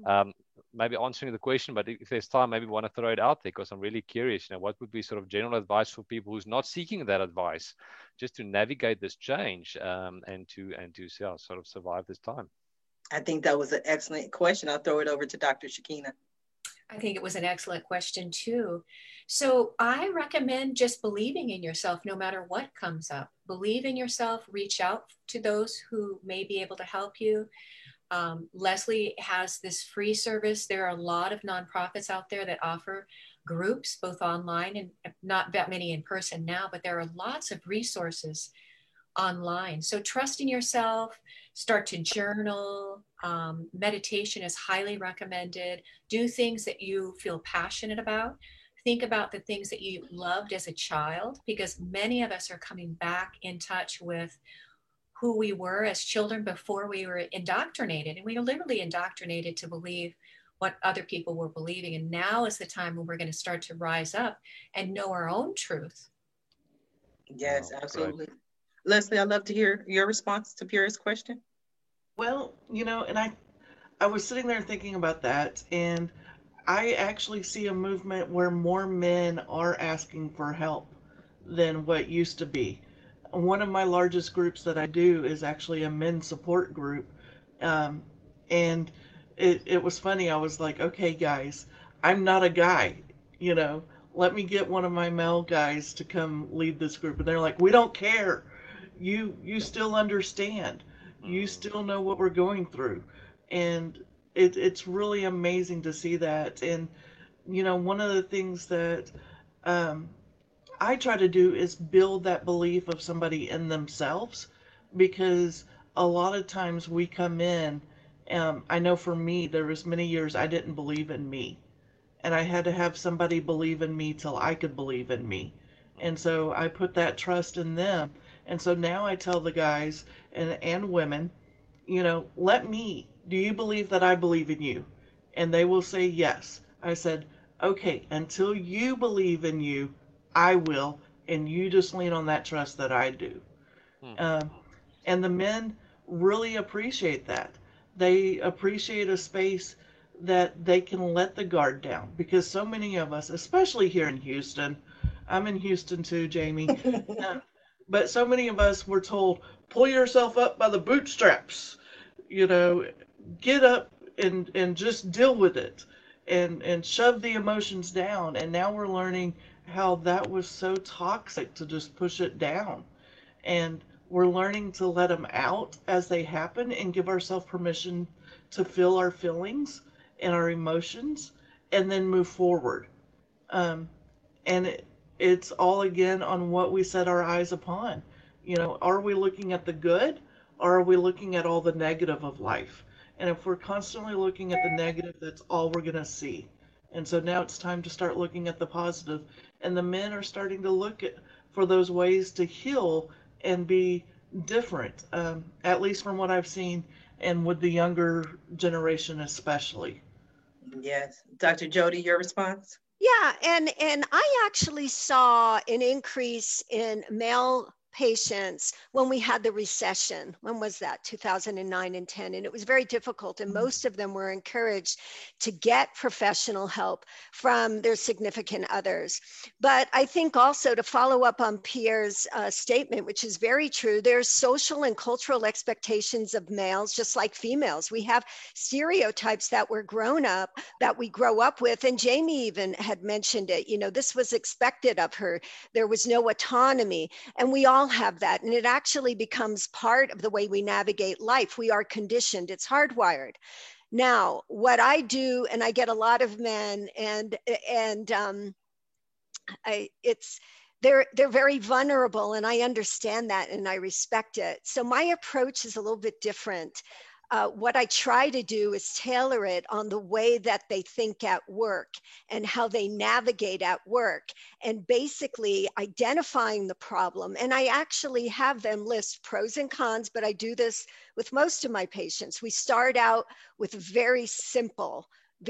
S4: maybe answering the question, but if there's time, maybe want to throw it out there, because I'm really curious, what would be sort of general advice for people who's not seeking that advice, just to navigate this change, and to sort of survive this time.
S1: I think that was an excellent question. I'll throw it over to Dr. Shakina.
S2: I think it was an excellent question too. So I recommend just believing in yourself no matter what comes up. Believe in yourself, reach out to those who may be able to help you. Leslie has this free service. There are a lot of nonprofits out there that offer groups, both online and not that many in person now, but there are lots of resources online. So trust in yourself, start to journal. Meditation is highly recommended. Do things that you feel passionate about. Think about the things that you loved as a child, because many of us are coming back in touch with who we were as children before we were indoctrinated. And we were literally indoctrinated to believe what other people were believing. And now is the time when we're going to start to rise up and know our own truth.
S1: Yes,
S4: Oh,
S1: absolutely.
S4: great.
S1: Leslie, I'd love to hear your response to Pierre's question.
S5: Well, and I was sitting there thinking about that, and I actually see a movement where more men are asking for help than what used to be. One of my largest groups that I do is actually a men's support group. Um, and it was funny. I was like, okay, guys, I'm not a guy, you know, let me get one of my male guys to come lead this group. And they're like, we don't care. You still understand. You
S4: Mm.
S5: still know what we're going through. And it's really amazing to see that. And, one of the things that um, I try to do is build that belief of somebody in themselves, because a lot of times we come in, I know for me, there was many years I didn't believe in me, and I had to have somebody believe in me till I could believe in me. And so I put that trust in them. And so now I tell the guys and women, do you believe that I believe in you? And they will say yes. I said, okay, until you believe in you, I will, and you just lean on that trust that I do.
S4: Hmm.
S5: Um, and the men really appreciate that. They appreciate a space that they can let the guard down, because so many of us, especially here in Houston, I'm in Houston too, Jamie, but so many of us were told, pull yourself up by the bootstraps, you know, get up and just deal with it, and shove the emotions down. And now we're learning how that was so toxic to just push it down. And we're learning to let them out as they happen and give ourselves permission to feel our feelings and our emotions and then move forward. And it's all again on what we set our eyes upon. You know, are we looking at the good, or are we looking at all the negative of life? And if we're constantly looking at the negative, that's all we're going to see. And so now it's time to start looking at the positive. And the men are starting to look for those ways to heal and be different, at least from what I've seen, and with the younger generation especially.
S1: Yes. Dr. Jody, your response?
S3: Yeah, and I actually saw an increase in male patients when we had the recession. When was that? 2009 and 10. And it was very difficult. And most of them were encouraged to get professional help from their significant others. But I think also, to follow up on Pierre's statement, which is very true, there's social and cultural expectations of males, just like females. We have stereotypes that we're that we grow up with. And Jamie even had mentioned it. You know, this was expected of her. There was no autonomy. And we all have that, and it actually becomes part of the way we navigate life. We are conditioned, it's hardwired. Now, what I do, and I get a lot of men, they're very vulnerable, and I understand that, and I respect it. So my approach is a little bit different. What I try to do is tailor it on the way that they think at work and how they navigate at work, and basically identifying the problem. And I actually have them list pros and cons, but I do this with most of my patients. We start out with very simple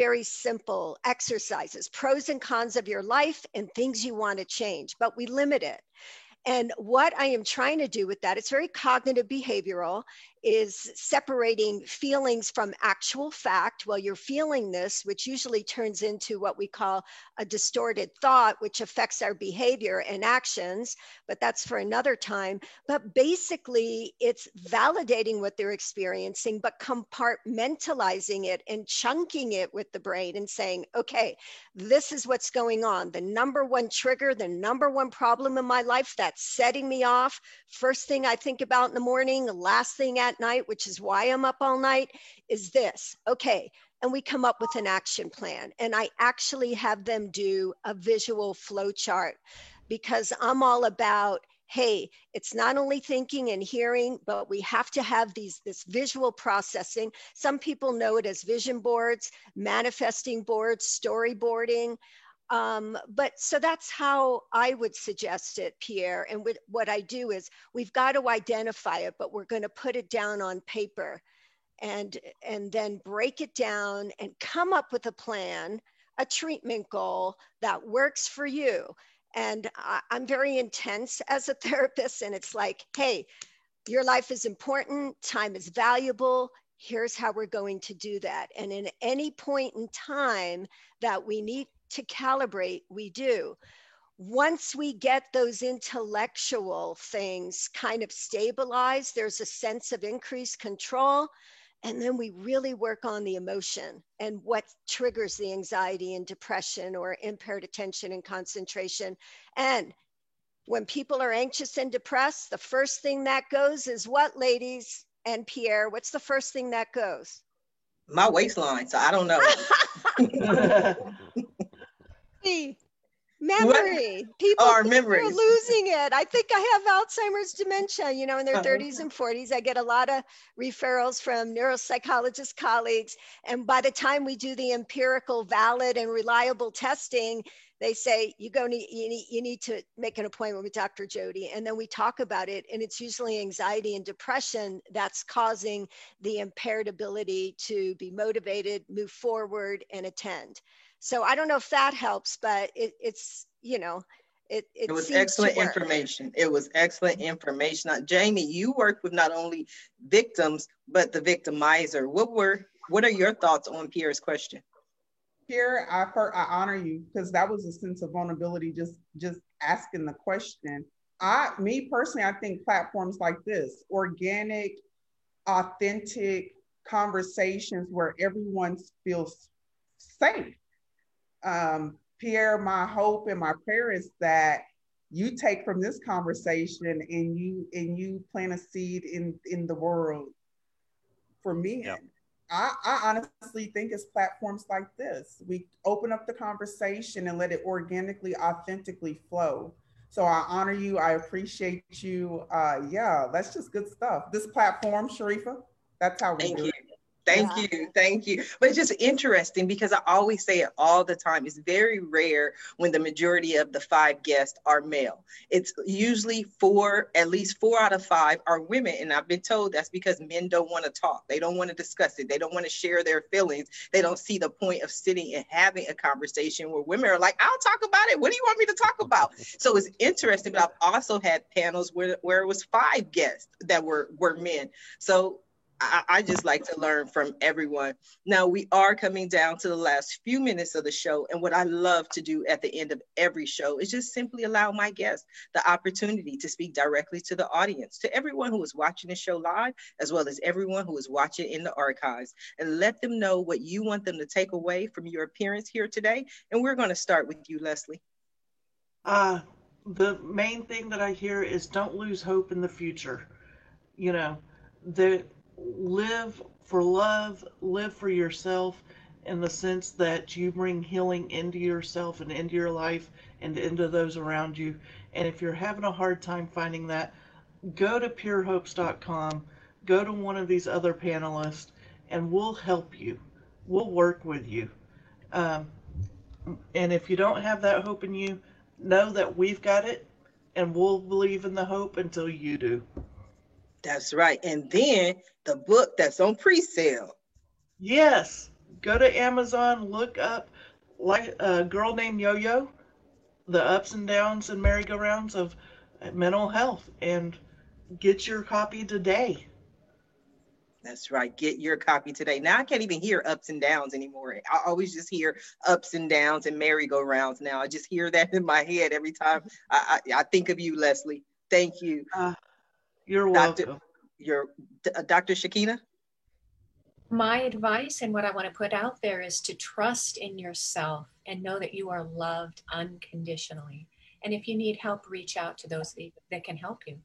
S3: exercises, pros and cons of your life and things you want to change, but we limit it. And what I am trying to do with that, it's very cognitive behavioral, is separating feelings from actual fact. Well, you're feeling this, which usually turns into what we call a distorted thought, which affects our behavior and actions, but that's for another time. But basically, it's validating what they're experiencing, but compartmentalizing it and chunking it with the brain and saying, okay, this is what's going on. The number one trigger, the number one problem in my life that's setting me off. First thing I think about in the morning, last thing at night, which is why I'm up all night, is this. Okay. And we come up with an action plan. And I actually have them do a visual flow chart, because I'm all about, hey, it's not only thinking and hearing, but we have to have this visual processing. Some people know it as vision boards, manifesting boards, storyboarding. But so that's how I would suggest it, Pierre. And what I do is, we've got to identify it, but we're going to put it down on paper and then break it down and come up with a plan, a treatment goal that works for you. And I'm very intense as a therapist, and it's like, hey, your life is important, time is valuable. Here's how we're going to do that. And in any point in time that we need to calibrate, we do. Once we get those intellectual things kind of stabilized, there's a sense of increased control. And then we really work on the emotion and what triggers the anxiety and depression or impaired attention and concentration. And when people are anxious and depressed, the first thing that goes is what, ladies and Pierre? What's the first thing that goes?
S1: My waistline, so I don't know.
S3: Memory. People are losing it. I think I have Alzheimer's dementia, you know, in their 30s and 40s. I get a lot of referrals from neuropsychologist colleagues. And by the time we do the empirical, valid, and reliable testing, they say, you need to make an appointment with Dr. Jody. And then we talk about it. And it's usually anxiety and depression that's causing the impaired ability to be motivated, move forward, and attend. So I don't know if that helps, but it's, you know, it
S1: was excellent information. It was excellent information. Now, Jamie, you work with not only victims, but the victimizer. What were What are your thoughts on Pierre's question?
S6: Pierre, I honor you because that was a sense of vulnerability. Just asking the question. Me personally, I think platforms like this, organic, authentic conversations where everyone feels safe. Pierre, my hope and my prayer is that you take from this conversation and you plant a seed in the world for men.
S4: Yeah.
S6: I honestly think it's platforms like this. We open up the conversation and let it organically, authentically flow. So I honor you. I appreciate you. Yeah, that's just good stuff. This platform, Sharifa, that's how we
S1: Thank
S6: do
S1: you.
S6: it.
S1: Thank you. Thank you. But it's just interesting because I always say it all the time. It's very rare when the majority of the 5 guests are male. It's usually at least four out of 5 are women. And I've been told that's because men don't want to talk. They don't want to discuss it. They don't want to share their feelings. They don't see the point of sitting and having a conversation where women are like, I'll talk about it. What do you want me to talk about? So it's interesting, but I've also had panels where it was 5 guests that were men. So I just like to learn from everyone. Now, we are coming down to the last few minutes of the show. And what I love to do at the end of every show is just simply allow my guests the opportunity to speak directly to the audience, to everyone who is watching the show live, as well as everyone who is watching in the archives, and let them know what you want them to take away from your appearance here today. And we're going to start with you, Leslie.
S5: The main thing that I hear is don't lose hope in the future. You know, live for love, live for yourself in the sense that you bring healing into yourself and into your life and into those around you. And if you're having a hard time finding that, go to purehopes.com, go to one of these other panelists, and we'll help you. We'll work with you. And if you don't have that hope in you, know that we've got it, and we'll believe in the hope until you do.
S1: That's right. And then the book that's on pre-sale.
S5: Yes. Go to Amazon, look up like a girl named Yo-Yo, the ups and downs and merry-go-rounds of mental health, and get your copy today.
S1: That's right. Get your copy today. Now I can't even hear ups and downs anymore. I always just hear ups and downs and merry-go-rounds now. I just hear that in my head every time I think of you, Leslie. Thank you.
S5: You're welcome.
S1: Dr. Shakina?
S2: My advice and what I want to put out there is to trust in yourself and know that you are loved unconditionally. And if you need help, reach out to those that can help you.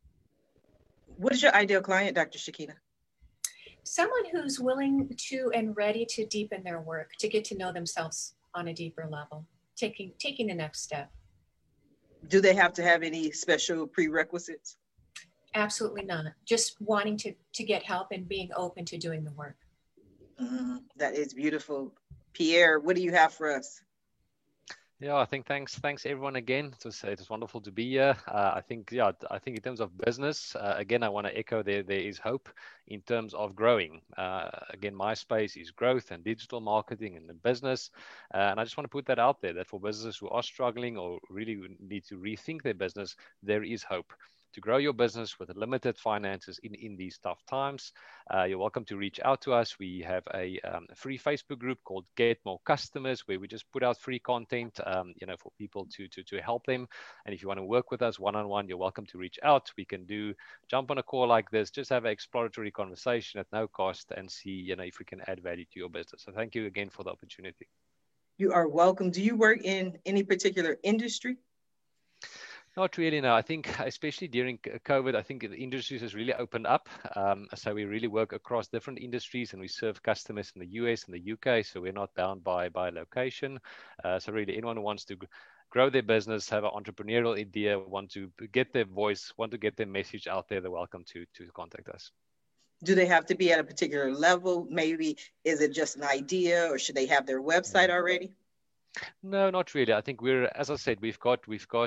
S1: What is your ideal client, Dr. Shakina?
S2: Someone who's willing to and ready to deepen their work, to get to know themselves on a deeper level, taking the next step.
S1: Do they have to have any special prerequisites?
S2: Absolutely not. Just wanting to get help and being open to doing the work.
S1: That is beautiful. Pierre, what do you have for us?
S4: Yeah, I think thanks everyone again. It was wonderful to be here. I think in terms of business, again, I want to echo there is hope in terms of growing. Again, my space is growth and digital marketing and the business. And I just want to put that out there that for businesses who are struggling or really need to rethink their business, there is hope. To grow your business with limited finances in these tough times, you're welcome to reach out to us. We have a free Facebook group called Get More Customers, where we just put out free content, for people to help them. And if you want to work with us one-on-one, you're welcome to reach out. We can jump on a call like this, just have an exploratory conversation at no cost and see, if we can add value to your business. So thank you again for the opportunity.
S1: You are welcome. Do you work in any particular industry?
S4: Not really, no. I think especially during COVID, I think the industries has really opened up. So we really work across different industries and we serve customers in the US and the UK. So we're not bound by location. So really anyone who wants to grow their business, have an entrepreneurial idea, want to get their voice, want to get their message out there, they're welcome to contact us.
S1: Do they have to be at a particular level? Maybe is it just an idea or should they have their website already?
S4: No, not really. I think as I said, we've got,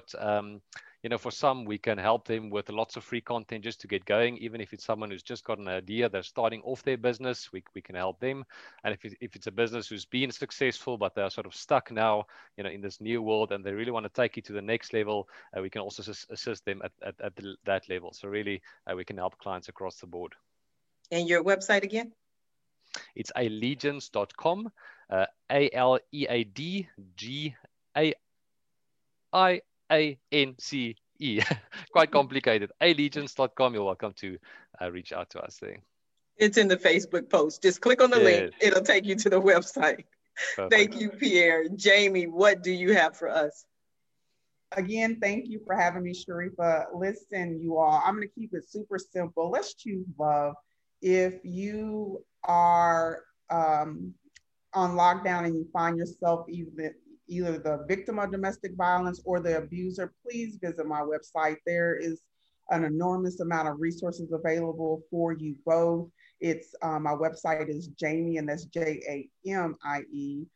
S4: for some, we can help them with lots of free content just to get going. Even if it's someone who's just got an idea, they're starting off their business, we can help them. And if it's a business who's been successful, but they're sort of stuck now, in this new world and they really want to take it to the next level, we can also assist them at that level. So really, we can help clients across the board.
S1: And your website again?
S4: It's allegiance.com, ALEADGAIANCE. Quite complicated. Allegiance.com. You're welcome to reach out to us there.
S1: It's in the Facebook post. Just click on the link. It'll take you to the website. Perfect. Thank you, Pierre. Jamie, what do you have for us?
S6: Again, thank you for having me, Sharifa. Listen, you all, I'm going to keep it super simple. Let's choose love. If you are on lockdown and you find yourself either the victim of domestic violence or the abuser, please visit my website. There is an enormous amount of resources available for you both. It's my website is Jamie, and that's JAMIE,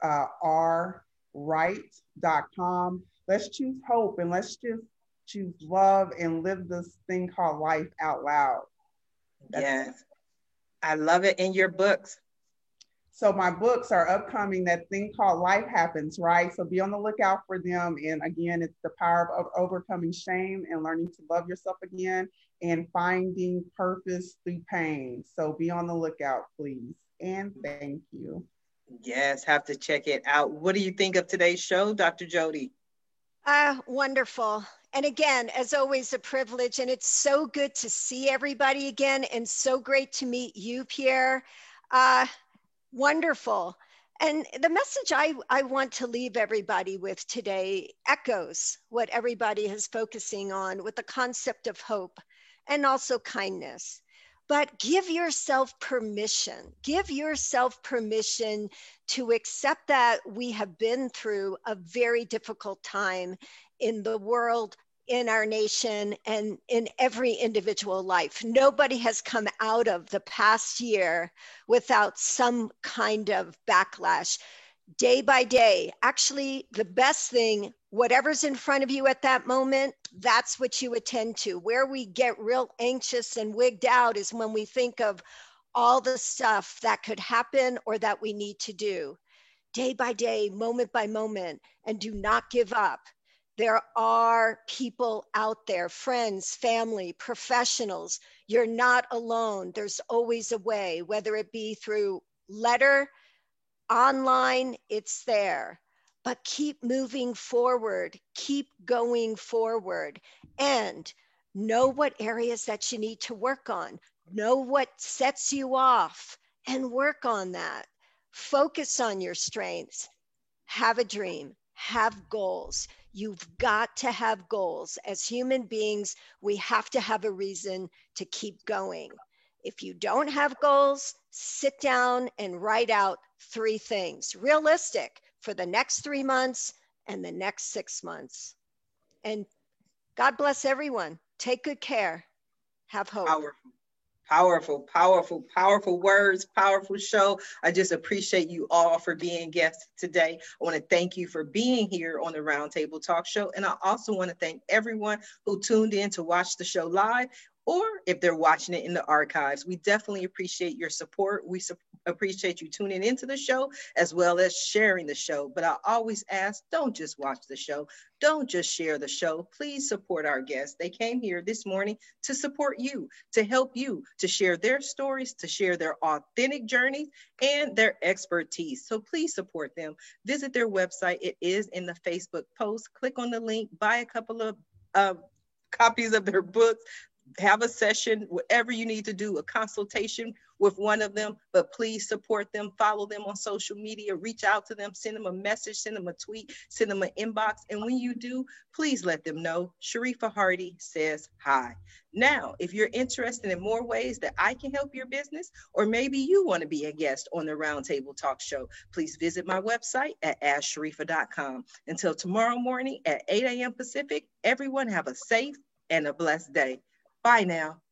S6: rwrite.com. Let's choose hope, and let's just choose love and live this thing called life out loud.
S1: Yes, I love it. In your books.
S6: So my books are upcoming. That thing called Life Happens, right? So be on the lookout for them. And again, it's the power of overcoming shame and learning to love yourself again and finding purpose through pain. So be on the lookout, please. And thank you.
S1: Yes, have to check it out. What do you think of today's show, Dr. Jody?
S3: Wonderful. And again, as always, a privilege. And it's so good to see everybody again, and so great to meet you, Pierre. Wonderful. And the message I want to leave everybody with today echoes what everybody is focusing on with the concept of hope and also kindness. But give yourself permission. Give yourself permission to accept that we have been through a very difficult time in the world, in our nation, and in every individual life. Nobody has come out of the past year without some kind of backlash. Day by day, actually, the best thing, whatever's in front of you at that moment, that's what you attend to. Where we get real anxious and wigged out is when we think of all the stuff that could happen or that we need to do. Day by day, moment by moment, and do not give up. There are people out there, friends, family, professionals. You're not alone. There's always a way, whether it be through letter, online, it's there. But keep moving forward, keep going forward, and know what areas that you need to work on. Know what sets you off and work on that. Focus on your strengths. Have a dream, have goals. You've got to have goals. As human beings, we have to have a reason to keep going. If you don't have goals, sit down and write out 3 things, realistic, for the next 3 months and the next 6 months. And God bless everyone. Take good care. Have hope.
S1: Powerful, powerful, powerful words, powerful show. I just appreciate you all for being guests today. I want to thank you for being here on the Roundtable Talk Show. And I also want to thank everyone who tuned in to watch the show live, or if they're watching it in the archives. We definitely appreciate your support. We appreciate you tuning into the show as well as sharing the show. But I always ask, don't just watch the show. Don't just share the show. Please support our guests. They came here this morning to support you, to help you, to share their stories, to share their authentic journeys and their expertise. So please support them. Visit their website. It is in the Facebook post. Click on the link, buy a couple of copies of their books. Have a session, whatever you need to do, a consultation with one of them, but please support them, follow them on social media, reach out to them, send them a message, send them a tweet, send them an inbox. And when you do, please let them know Sharifa Hardy says hi. Now, if you're interested in more ways that I can help your business, or maybe you want to be a guest on the Roundtable Talk Show, please visit my website at AskSharifa.com. Until tomorrow morning at 8 a.m. Pacific, everyone have a safe and a blessed day. Bye now.